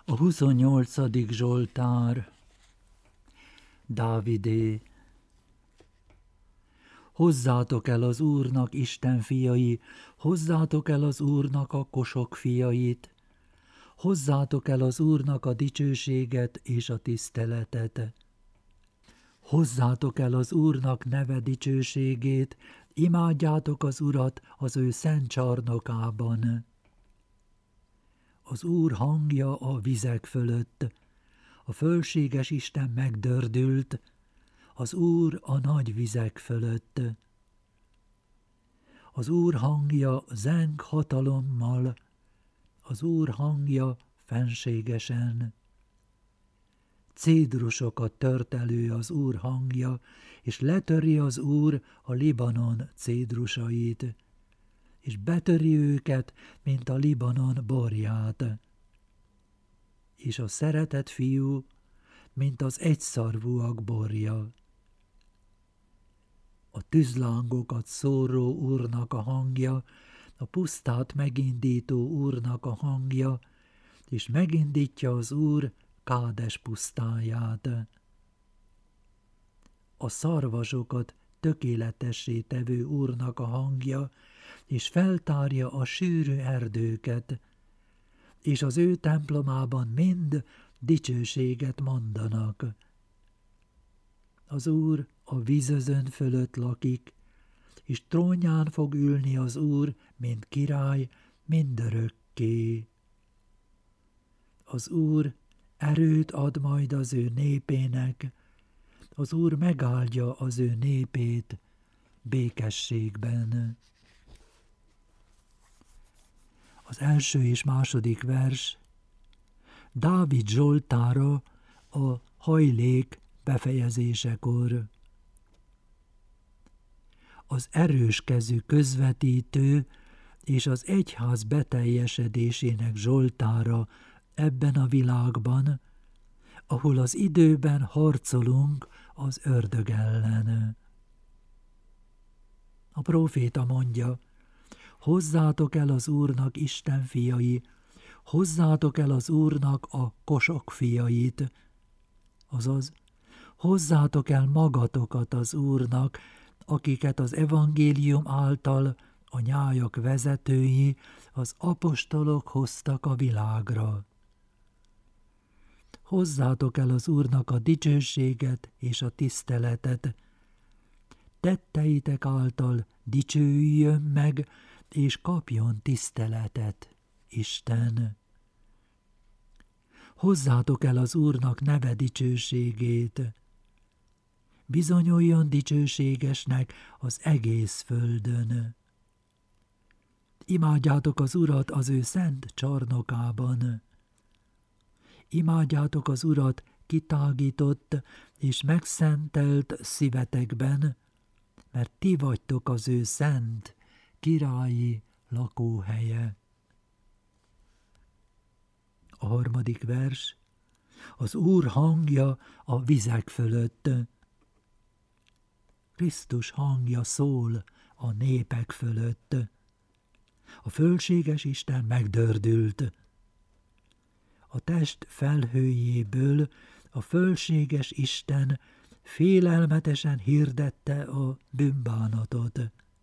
A 28. Zsoltár, Dávidé. Hozzátok el az Úrnak, Isten fiai, hozzátok el az Úrnak a kosok fiait, hozzátok el az Úrnak a dicsőséget és a tiszteletet. Hozzátok el az Úrnak neve dicsőségét, imádjátok az Urat az ő szent csarnokában. Az Úr hangja a vizek fölött, a fölséges Isten megdördült, az Úr a nagy vizek fölött. Az Úr hangja zeng hatalommal, az Úr hangja fenségesen. Cédrusokat tört elő az Úr hangja, és letöri az Úr a Libanon cédrusait, és betöri őket, mint a Libanon borját. És a szeretett fiú, mint az egyszarvúak borja. A tűzlángokat szóró Úrnak a hangja, a pusztát megindító Úrnak a hangja, és megindítja az Úr Kádes pusztáját. A szarvasokat tökéletessé tevő Úrnak a hangja, és feltárja a sűrű erdőket, és az ő templomában mind dicsőséget mondanak. Az Úr a vízözön fölött lakik, és trónján fog ülni az Úr, mint király, mindörökké. Az Úr erőt ad majd az ő népének, az Úr megáldja az ő népét békességben. Az első és második vers Dávid zsoltára a hajlék befejezésekor. Az erős kezű közvetítő és az egyház beteljesedésének zsoltára ebben a világban, ahol az időben harcolunk az ördög ellen. A próféta mondja, hozzátok el az Úrnak, Isten fiai, hozzátok el az Úrnak a kosok fiait, azaz, hozzátok el magatokat az Úrnak, akiket az evangélium által a nyájak vezetői, az apostolok hoztak a világra. Hozzátok el az Úrnak a dicsőséget és a tiszteletet. Tetteitek által dicsőüljön meg, és kapjon tiszteletet Isten. Hozzátok el az Úrnak neve dicsőségét. Bizonyuljon dicsőségesnek az egész földön. Imádjátok az Urat az ő szent csarnokában. Imádjátok az Urat kitágított és megszentelt szívetekben, mert ti vagytok az ő szent, királyi lakóhelye. A harmadik vers az Úr hangja a vizek fölött. Krisztus hangja szól a népek fölött. A fölséges Isten megdördült. A test felhőjéből a fölséges Isten félelmetesen hirdette a bűnbánatot.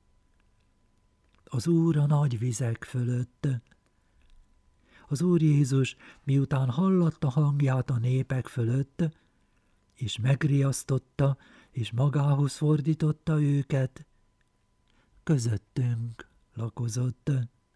Az Úr a nagy vizek fölött. Az Úr Jézus, miután hallatta hangját a népek fölött, és megriasztotta, és magához fordította őket, közöttünk lakozott.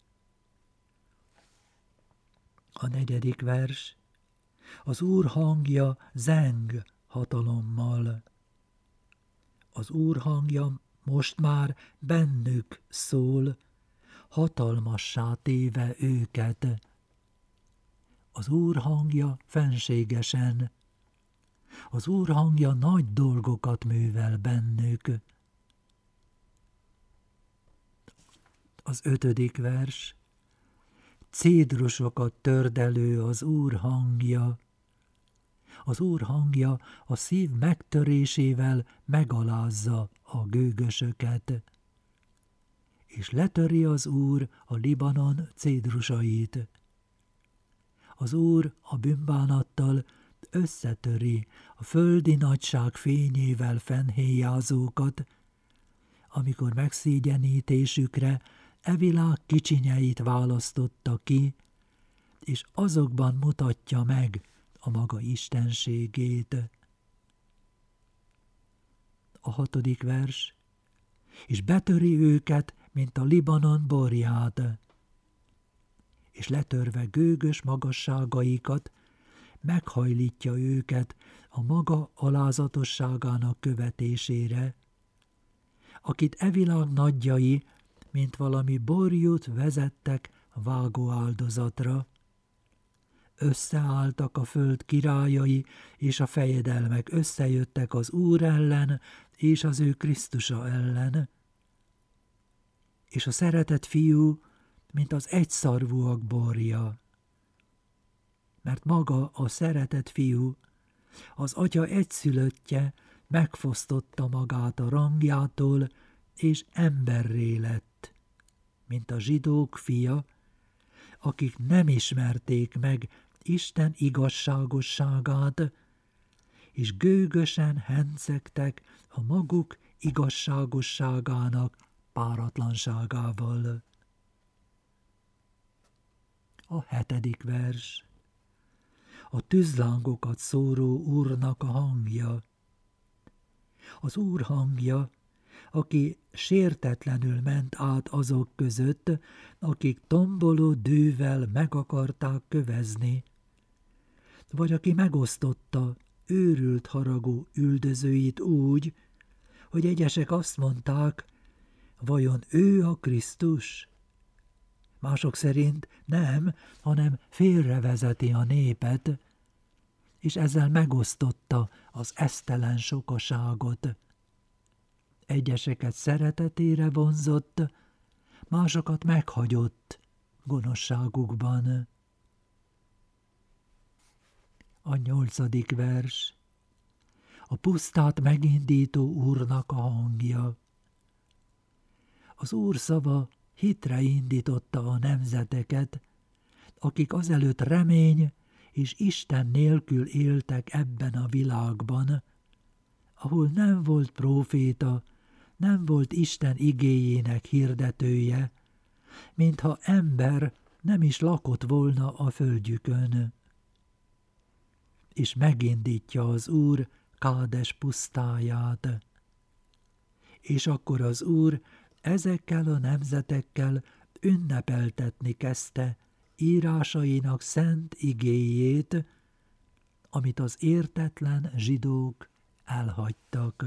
A negyedik vers az Úr hangja zeng hatalommal. Az Úr hangja most már bennük szól, hatalmassá téve őket. Az Úr hangja fenségesen, az Úr hangja nagy dolgokat művel bennük. Az ötödik vers cédrusokat törd elő az Úr hangja. Az Úr hangja a szív megtörésével megalázza a gőgösöket. És letöri az Úr a Libanon cédrusait. Az Úr a bűnbánattal összetöri a földi nagyság fényével fennhéjázókat, amikor megszégyenítésükre e világ kicsinyeit választotta ki, és azokban mutatja meg a maga istenségét. A 6. vers. És betöri őket, mint a Libanon borját, és letörve gőgös magasságaikat, meghajlítja őket a maga alázatosságának követésére, akit e világ nagyjai, mint valami borjút vezettek vágó áldozatra. Összeálltak a föld királyai, és a fejedelmek összejöttek az Úr ellen, és az ő Krisztusa ellen. És a szeretett fiú, mint az egyszarvúak borja. Mert maga a szeretett fiú, az atya egyszülöttje megfosztotta magát a rangjától, és emberré lett, mint a zsidók fia, akik nem ismerték meg Isten igazságosságát, és gőgösen hencegtek a maguk igazságosságának páratlanságával. A 7. vers. A tűzlángokat szóró Úrnak a hangja. Az Úr hangja, aki sértetlenül ment át azok között, akik tomboló dűvel meg akarták kövezni, vagy aki megosztotta őrült haragú üldözőit úgy, hogy egyesek azt mondták, vajon ő a Krisztus? Mások szerint nem, hanem félrevezeti a népet, és ezzel megosztotta az esztelen sokaságot. Egyeseket szeretetére vonzott, másokat meghagyott gonoszságukban. A 8. vers. A pusztát megindító Úrnak a hangja. Az Úr szava hitre indította a nemzeteket, akik azelőtt remény és Isten nélkül éltek ebben a világban, ahol nem volt próféta, nem volt Isten igéjének hirdetője, mintha ember nem is lakott volna a földjükön. És megindítja az Úr Kádes pusztáját. És akkor az Úr ezekkel a nemzetekkel ünnepeltetni kezdte írásainak szent igéjét, amit az értetlen zsidók elhagytak.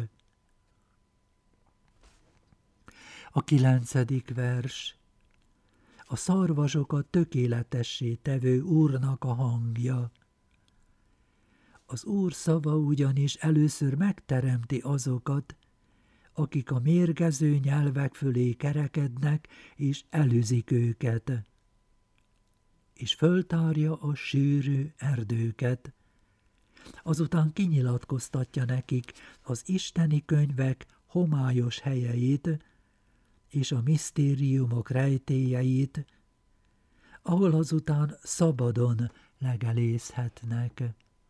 A 9. vers. A szarvasokat tökéletessé tevő Úrnak a hangja. Az Úr szava ugyanis először megteremti azokat, akik a mérgező nyelvek fölé kerekednek, és elűzik őket, és föltárja a sűrű erdőket. Azután kinyilatkoztatja nekik az isteni könyvek homályos helyeit, és a misztériumok rejtélyeit, ahol azután szabadon legelészhetnek.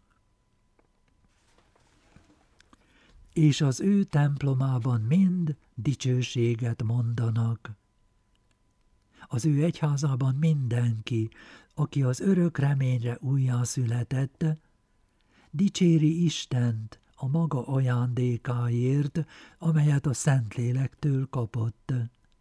És az ő templomában mind dicsőséget mondanak. Az ő egyházában mindenki, aki az örök reményre újjászületett, dicséri Istent a maga ajándékáért, amelyet a Szentlélektől kapott.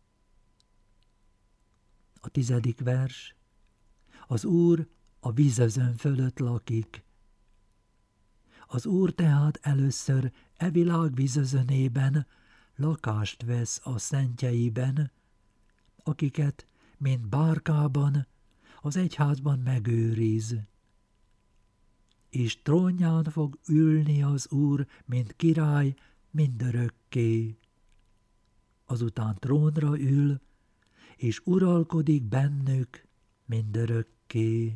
A 10. vers. Az Úr a vízözön fölött lakik. Az Úr tehát először e világ vízözönében lakást vesz a szentjeiben, akiket, mint bárkában, az egyházban megőriz. És trónján fog ülni az Úr, mint király, mindörökké. Azután trónra ül, és uralkodik bennük mindörökké.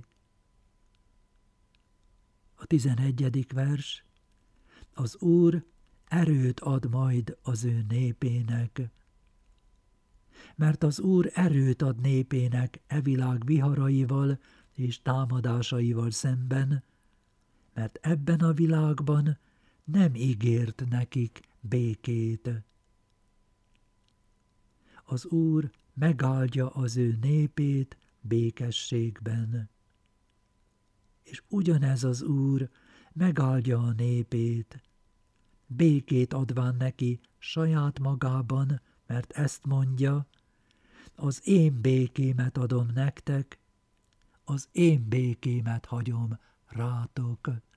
A 11. vers. Az Úr erőt ad majd az ő népének. Mert az Úr erőt ad népének e világ viharaival és támadásaival szemben, mert ebben a világban nem ígért nekik békét. Az Úr megáldja az ő népét békességben. És ugyanez az Úr megáldja a népét, békét adván neki saját magában, mert ezt mondja, az én békémet adom nektek, az én békémet hagyom rátok.